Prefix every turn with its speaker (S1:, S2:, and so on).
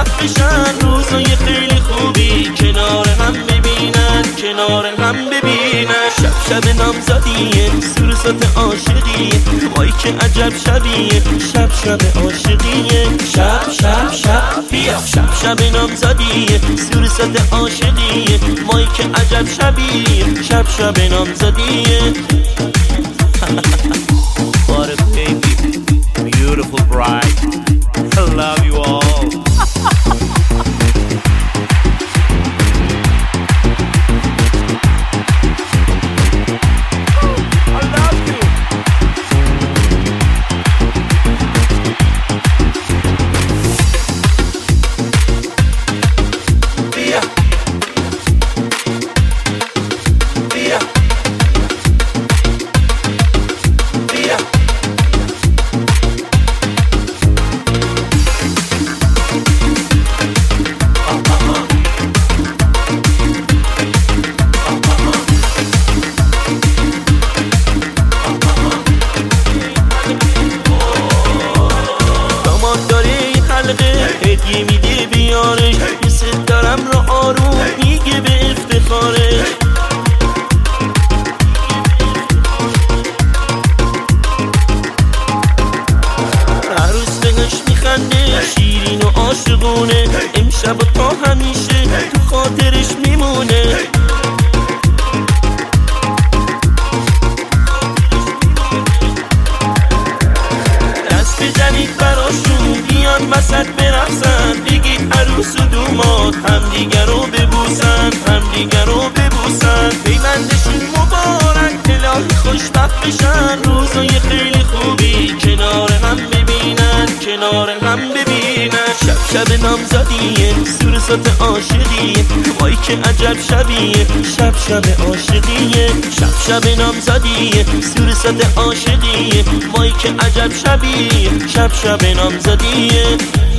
S1: خوشبخت بشن، روزای خیلی خوبی کنار هم ببینن، کنار هم ببینن. شب شب نامزدیه، سورسات عاشقیه، وای که عجب شبیه، شب شب عاشقیه. شب شب شب بیا، شب شب نامزدیه، سورسات عاشقیه، وای که عجب شبیه، شب شب نامزدیه. What a baby, beautiful bride. I love you all. I love you. Bia, Bia, Bia. هدیه میده بیارش، دوست دارم رو آروم میگه به افتخارش. عروس بهش میخنده، شیرین و عاشقونه، امشب و تا همیشه تو خاطرش میمونه. دست بزنید براشون بیان وسط برقصن، بگید عروس و دوماد همدیگر رو ببوسن، همدیگر رو ببوسن. پیوندشون مبارک، الهی خوشبخت بشن، روزای خیلی خوبی کنار هم ببینن، کنار هم ببینن. شب شب نامزدیه، سورسات عاشقیه، وای که عجب شبیه، شب شب عاشقیه. شب شب نامزدیه، سورسات عاشقیه، وای که عجب شبیه، شب شب نامزدیه.